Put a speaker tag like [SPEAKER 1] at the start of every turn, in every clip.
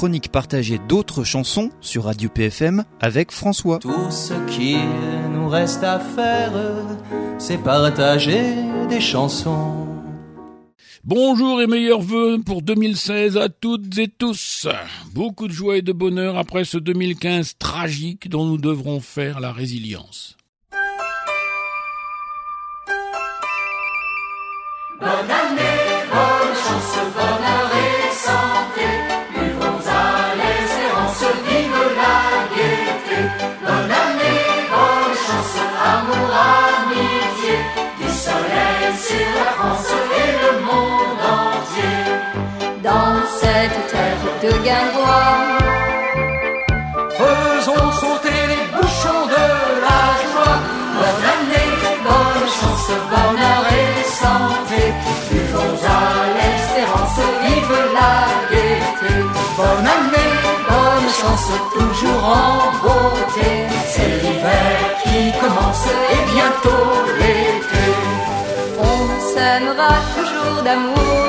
[SPEAKER 1] chronique partagée d'autres chansons sur Radio PFM avec François.
[SPEAKER 2] Tout ce qu'il nous reste à faire, c'est partager des chansons.
[SPEAKER 3] Bonjour et meilleurs vœux pour 2016 à toutes et tous. Beaucoup de joie et de bonheur après ce 2015 tragique dont nous devrons faire la résilience.
[SPEAKER 4] Bonne année, bonne chance, bonheur et santé. Buvons à l'espérance, vive la gaieté. Bonne année, bonne chance, amour, amitié. Du soleil sur la France et le monde entier.
[SPEAKER 5] Dans cette terre de guingois,
[SPEAKER 2] Faisons sauter les bouchons de la joie.
[SPEAKER 4] bonne année, bonne chance, bonheur et santé. Buvons à l'espérance, vive la gaieté.
[SPEAKER 2] Bonne année,
[SPEAKER 4] Bonne chance, toujours en beauté. C'est l'hiver qui commence et bientôt l'été.
[SPEAKER 5] on s'aimera toujours d'amour.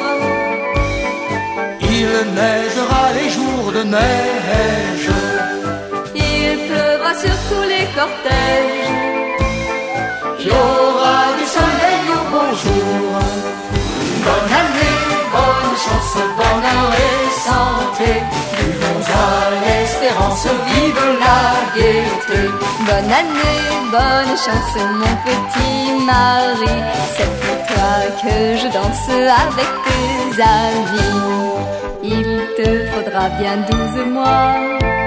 [SPEAKER 2] il neigera les jours de neige.
[SPEAKER 5] Il pleuvra sur tous les cortèges.
[SPEAKER 4] Il y aura du soleil au beau jour. Bonne année, bonne chance, bonheur et santé. Buvons à l'espérance, vive la gaieté.
[SPEAKER 5] Bonne année, bonne chance, mon petit mari. C'est pour toi que je danse avec tes amis. Il te faudra bien 12 mois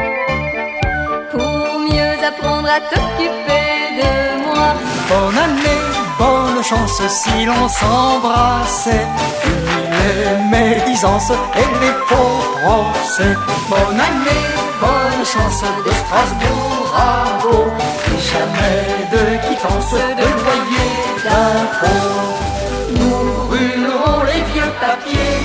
[SPEAKER 5] pour mieux apprendre à t'occuper de moi.
[SPEAKER 2] Bonne année, bonne chance si l'on s'embrassait. Fini les médisances et les faux procès. Bonne année, bonne chance de Strasbourg à Beau. Et jamais de quittance, de loyer, d'impôts. Nous brûlerons les vieux papiers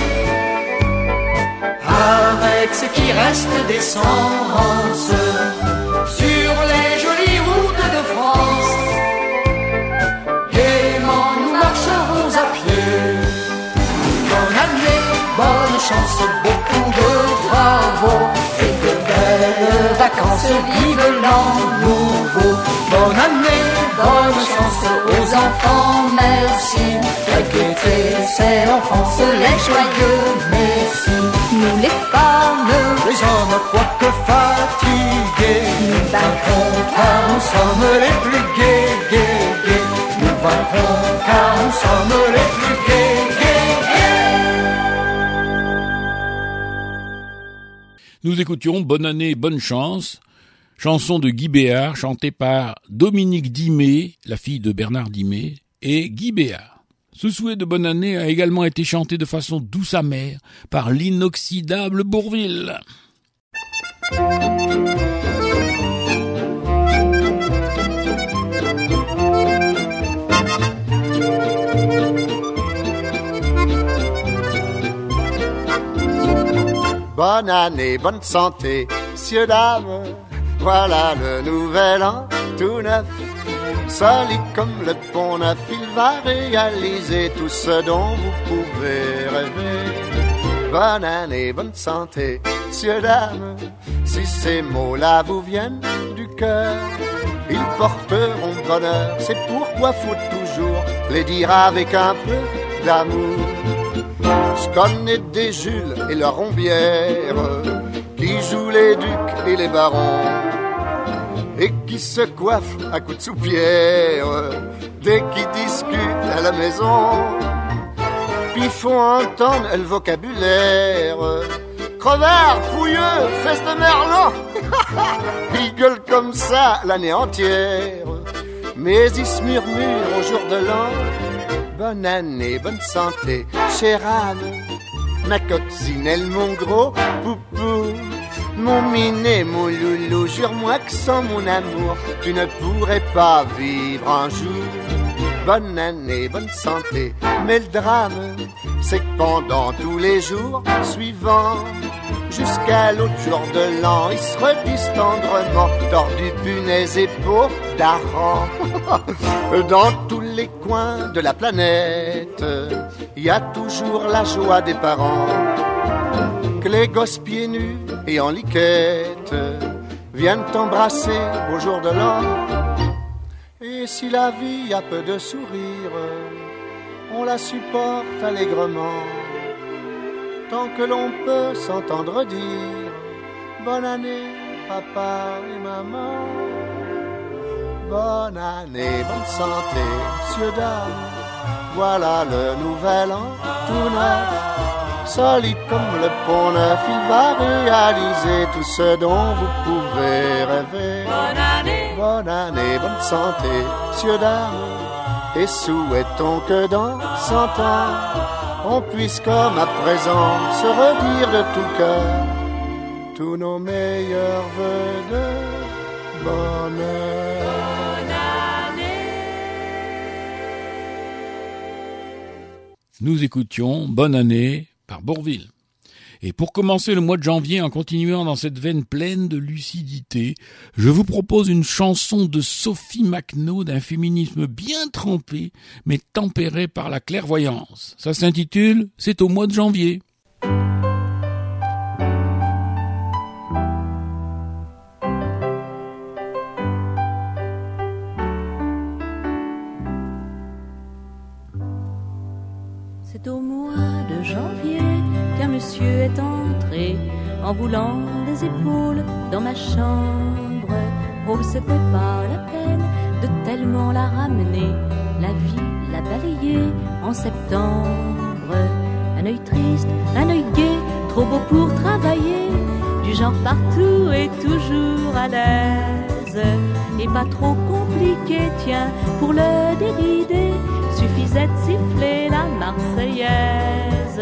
[SPEAKER 2] avec ce qui reste d'essence sur les jolies routes de France. Gaiement nous marcherons à pied. Bonne année, bonne chance, beaucoup de travaux et de belles vacances, vive l'an nouveau. Bonne année, bonne chance aux enfants, merci. La gaieté, c'est l'enfance, les joyeux messis.
[SPEAKER 5] Nous les femmes,
[SPEAKER 2] Les hommes, quoique fatigués,
[SPEAKER 5] nous
[SPEAKER 2] vaincrons car nous sommes les plus gais, gais, gais. Nous vaincrons car nous sommes les plus gais, gais, gais.
[SPEAKER 3] Nous écoutions Bonne année, bonne chance, chanson de Guy Béard chantée par Dominique Dimé, la fille de Bernard Dimé, et Guy Béard. Ce souhait de bonne année a également été chanté de façon douce amère par l'inoxydable Bourvil.
[SPEAKER 6] Bonne année, bonne santé, messieurs, dames, voilà le nouvel an tout neuf. Solide comme le pont neuf, il va réaliser tout ce dont vous pouvez rêver. Bonne année, bonne santé, messieurs, dames, si ces mots-là vous viennent du cœur, ils porteront bonheur, c'est pourquoi faut toujours les dire avec un peu d'amour. Je connais des Jules et leurs rombières qui jouent les ducs et les barons et qui se coiffent à coups de soupière dès qu'ils discutent à la maison. Puis font entendre le vocabulaire crevard, pouilleux, fesse de merlan. Ils gueulent comme ça l'année entière, mais ils se murmurent au jour de l'an. Bonne année, bonne santé, chère Anne, ma coccinelle, mon gros poupou, mon minet, mon loulou. Jure-moi que sans mon amour, tu ne pourrais pas vivre un jour. Bonne année, bonne santé, mais le drame, c'est que pendant tous les jours suivants, jusqu'à l'autre jour de l'an, ils se redisent tendrement, tordus, punaises et peaux d'hareng. Dans tous les coins de la planète, il y a toujours la joie des parents, que les les gosses pieds nus et en liquette viennent t'embrasser au jour de l'an. Et si la vie a peu de sourire, on la supporte allègrement, tant que l'on peut s'entendre dire bonne année, papa et maman. Bonne année, bonne santé, monsieur, dame, voilà le nouvel an tout neuf. Solide comme le pont neuf, il va réaliser tout ce dont vous pouvez rêver. Bonne année, bonne santé, monsieur, dame, et souhaitons que dans 100 ans, on puisse comme à présent se redire de tout cœur tous nos meilleurs vœux de bonheur.
[SPEAKER 3] Nous écoutions Bonne année par Bourvil. Et pour commencer le mois de janvier en continuant dans cette veine pleine de lucidité, je vous propose une chanson de Sophie MacNo d'un féminisme bien trempé mais tempéré par la clairvoyance. Ça s'intitule « C'est au mois de janvier ».
[SPEAKER 7] C'est au mois de janvier qu'un monsieur est entré en roulant les épaules dans ma chambre. Oh, c'était pas la peine de tellement la ramener, la vie l'a balayée en septembre. Un œil triste, un œil gai, trop beau pour travailler, du genre partout et toujours à l'aise. Et pas trop compliqué, tiens, pour le dérider, suffisait de siffler la Marseillaise.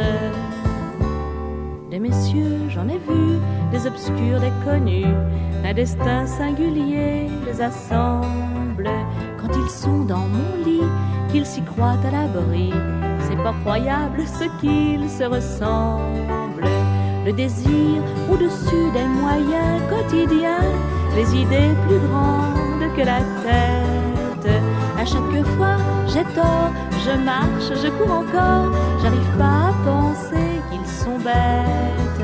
[SPEAKER 7] Des messieurs, j'en ai vu, des obscurs, des connus, un destin singulier les assemble. Quand ils sont dans mon lit, qu'ils s'y croient à l'abri, c'est pas croyable ce qu'ils se ressemblent. Le désir au-dessus des moyens quotidiens, les idées plus grandes que la tête. À chaque fois, j'ai tort, je marche, je cours encore, j'arrive pas à penser qu'ils sont bêtes.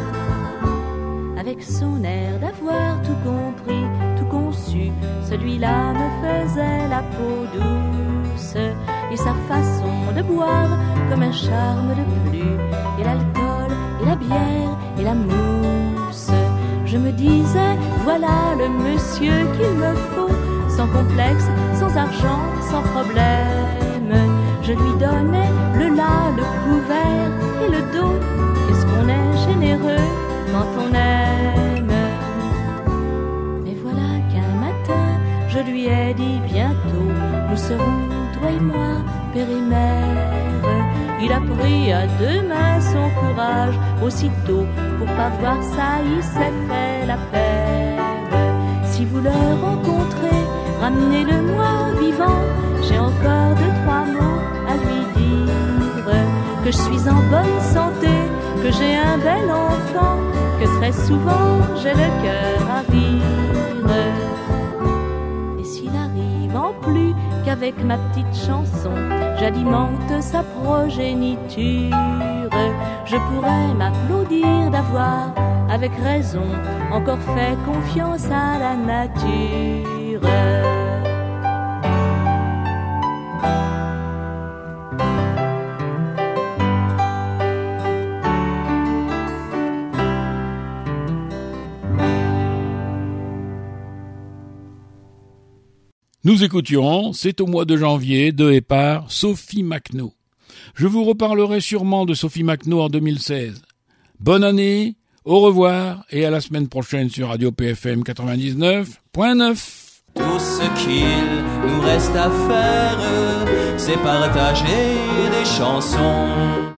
[SPEAKER 7] Avec son air d'avoir tout compris, tout conçu, celui-là me faisait la peau douce. Et sa façon de boire comme un charme de plus, et l'alcool, et la bière, et la mousse. Je me disais, voilà le monsieur qu'il me faut, sans complexe, sans argent, sans problème. Je lui donnais le la, le couvert et le dos. Qu'est-ce qu'on est généreux quand on aime. Et voilà qu'un matin, je lui ai dit bientôt, nous serons, toi et moi, père et mère. Il a pris à deux mains son courage aussitôt, pour pas voir ça, il s'est fait la paix. Si vous le rencontrez, ramenez-le-moi vivant, j'ai encore 2-3 mots à lui dire, que je suis en bonne santé, que j'ai un bel enfant, que très souvent j'ai le cœur à rire. Et s'il arrive en plus qu'avec ma petite chanson, j'alimente sa progéniture, je pourrais m'applaudir d'avoir, avec raison, encore fait confiance à la nature.
[SPEAKER 3] Nous écoutions « C'est au mois de janvier » de et par Sophie MacNo. Je vous reparlerai sûrement de Sophie MacNo en 2016. Bonne année, au revoir et à la semaine prochaine sur Radio PFM 99.9.
[SPEAKER 8] Tout ce qu'il nous reste à faire, c'est partager des chansons.